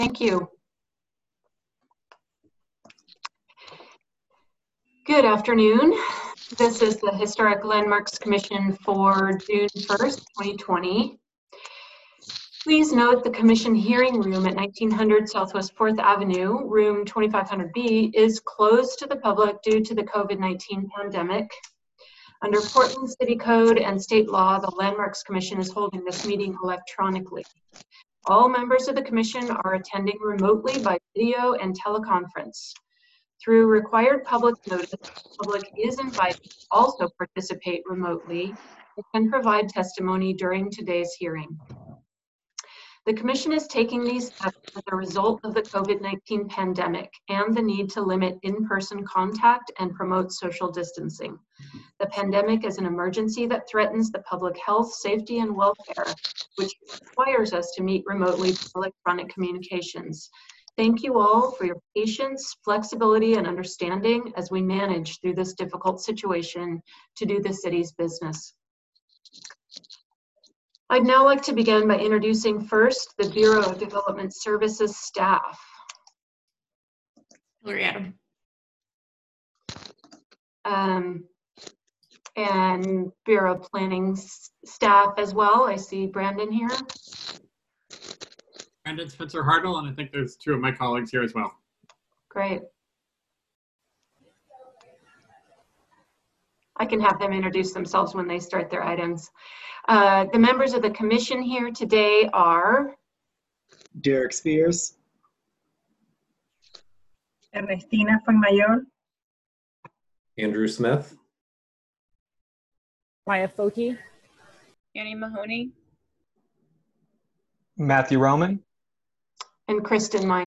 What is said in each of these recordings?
Thank you. Good afternoon. This is the Historic Landmarks Commission for June 1st, 2020. Please note the Commission hearing room at 1900 Southwest 4th Avenue, room 2500B, is closed to the public due to the COVID-19 pandemic. Under Portland City Code and state law, the Landmarks Commission is holding this meeting electronically. All members of the Commission are attending remotely by video and teleconference. Through required public notice, the public is invited to also participate remotely and can provide testimony during today's hearing. The Commission is taking these steps as a result of the COVID-19 pandemic and the need to limit in-person contact and promote social distancing. The pandemic is an emergency that threatens the public health, safety, and welfare, which requires us to meet remotely for electronic communications. Thank you all for your patience, flexibility, and understanding as we manage through this difficult situation to do the city's business. I'd now like to begin by introducing first the Bureau of Development Services staff. Hillary Adam. And Bureau of Planning staff as well. I see Brandon here. Brandon Spencer Hartle, and I think there's two of my colleagues here as well. Great. I can have them introduce themselves when they start their items. The members of the Commission here today are Derek Spears, Ernestina Fuenmayor, Andrew Smith, Maya Foki, Annie Mahoney, Matthew Roman, and Kristen Miner.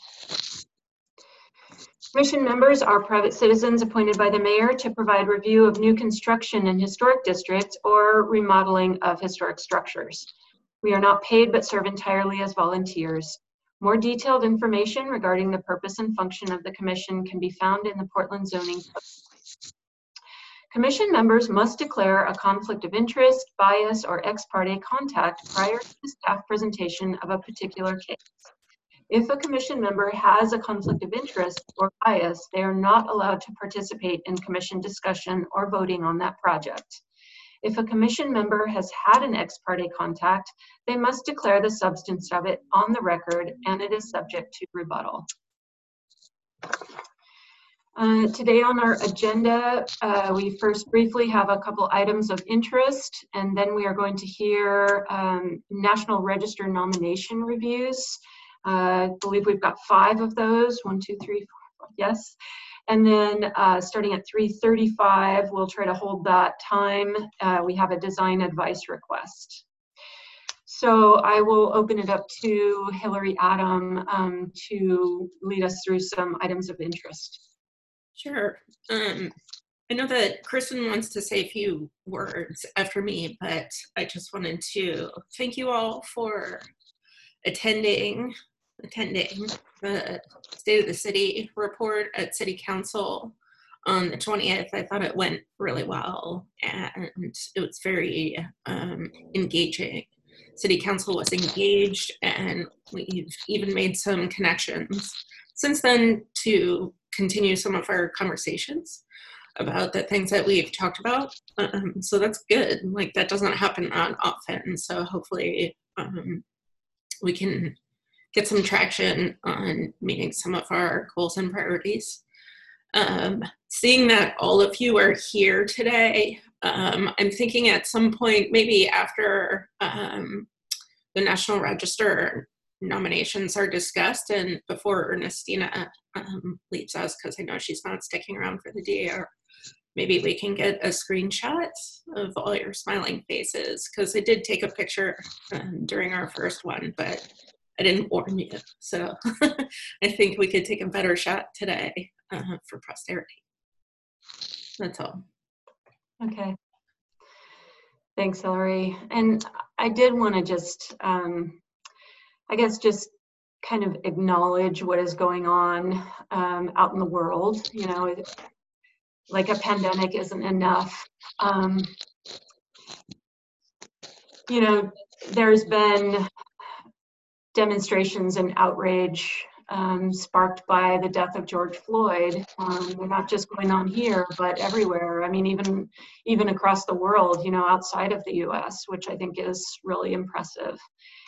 Commission members are private citizens appointed by the mayor to provide review of new construction in historic districts or remodeling of historic structures. We are not paid but serve entirely as volunteers. More detailed information regarding the purpose and function of the Commission can be found in the Portland Zoning Code. Commission members must declare a conflict of interest, bias, or ex parte contact prior to the staff presentation of a particular case. If a Commission member has a conflict of interest or bias, they are not allowed to participate in Commission discussion or voting on that project. If a Commission member has had an ex parte contact, they must declare the substance of it on the record, and it is subject to rebuttal. Today on our agenda, we first briefly have a couple items of interest, and then we are going to hear National Register nomination reviews. I believe we've got 5 of those, 1, 2, 3, 4, yes. And then starting at 3:35, we'll try to hold that time. We have a design advice request. So I will open it up to Hillary Adam to lead us through some items of interest. Sure. I know that Kristen wants to say a few words after me, but I just wanted to thank you all for attending the State of the City report at City Council on the 20th. I thought it went really well, and it was very engaging. City Council was engaged, and we've even made some connections since then to continue some of our conversations about the things that we've talked about. So that's good. Like, that doesn't happen that often. So hopefully we can get some traction on meeting some of our goals and priorities. Seeing that all of you are here today, I'm thinking at some point, maybe after the National Register nominations are discussed and before Ernestina leaves us, because I know she's not sticking around for the DAR, maybe we can get a screenshot of all your smiling faces, because I did take a picture during our first one, but I didn't warn you. So I think we could take a better shot today for posterity. That's all. Okay. Thanks, Hillary. And I did want to just, I guess, just kind of acknowledge what is going on out in the world. You know, like a pandemic isn't enough. You know, there's been demonstrations and outrage sparked by the death of George Floyd. They're not just going on here, but everywhere. I mean, even across the world, you know, outside of the US, which I think is really impressive.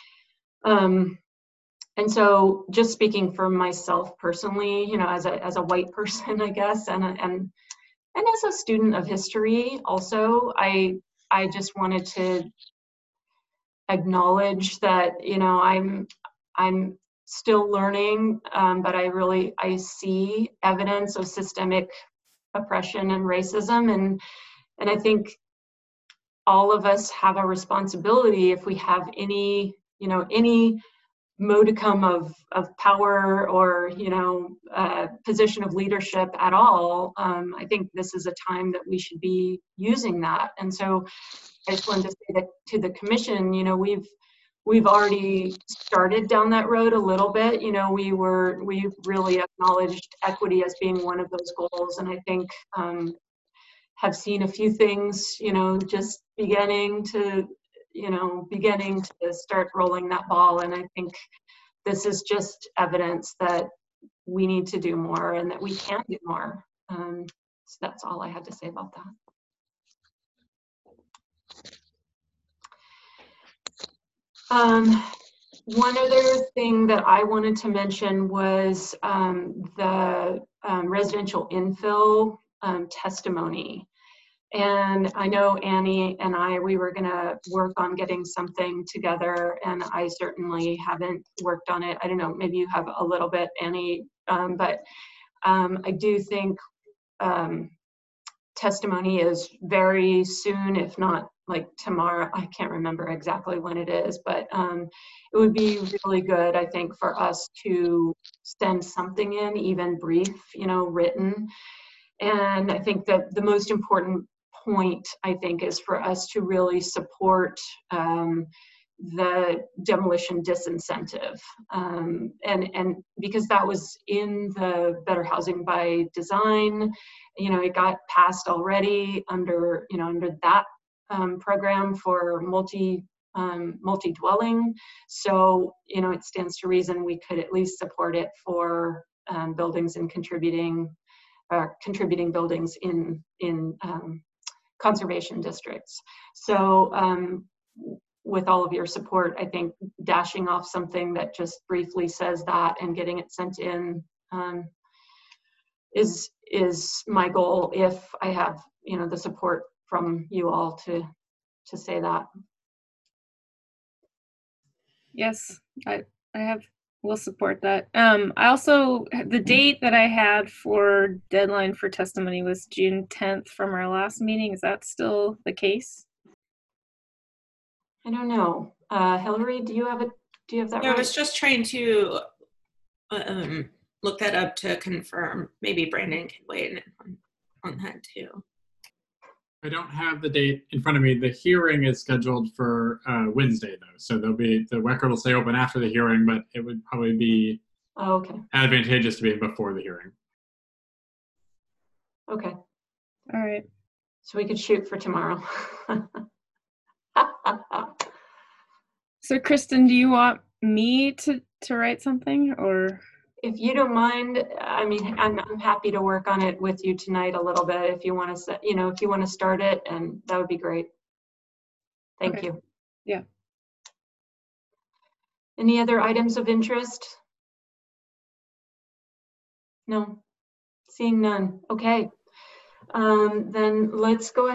And so just speaking for myself personally, you know, as a white person, I guess, and as a student of history also, I just wanted to acknowledge that, you know, I'm still learning, but I see evidence of systemic oppression and racism, and I think all of us have a responsibility, if we have any, you know, any modicum of power or, you know, position of leadership at all. I think this is a time that we should be using that. And so I just wanted to say that to the commission, you know, we've already started down that road a little bit. You know, we really acknowledged equity as being one of those goals, and I think have seen a few things, you know, just beginning to start rolling that ball. And I think this is just evidence that we need to do more and that we can do more. So that's all I had to say about that. One other thing that I wanted to mention was the residential infill testimony. And I know Annie and we were gonna work on getting something together, and I certainly haven't worked on it. I don't know, maybe you have a little bit, Annie, but I do think testimony is very soon, if not like tomorrow. I can't remember exactly when it is, but it would be really good, I think, for us to send something in, even brief, you know, written. And I think that the most important point, I think, is for us to really support the demolition disincentive, and because that was in the Better Housing by Design, you know, it got passed already under that program for multi-dwelling. So, you know, it stands to reason we could at least support it for buildings and contributing buildings in conservation districts. So with all of your support, I think dashing off something that just briefly says that and getting it sent in is my goal, if I have, you know, the support from you all to say that. Yes, we'll support that. I also, the date that I had for deadline for testimony was June 10th from our last meeting. Is that still the case? I don't know. Hillary, do you have that Yeah, right? I was just trying to look that up to confirm. Maybe Brandon can weigh in on that too. I don't have the date in front of me. The hearing is scheduled for Wednesday, though, so the record will stay open after the hearing, but it would probably be advantageous to be before the hearing. Okay. All right. So we could shoot for tomorrow. So Kristen, do you want me to write something, or? If you don't mind, I mean, I'm happy to work on it with you tonight a little bit if you want to, you know, if you want to start it, and that would be great. Thank you. Yeah. Any other items of interest? No, seeing none. Okay. Then let's go ahead.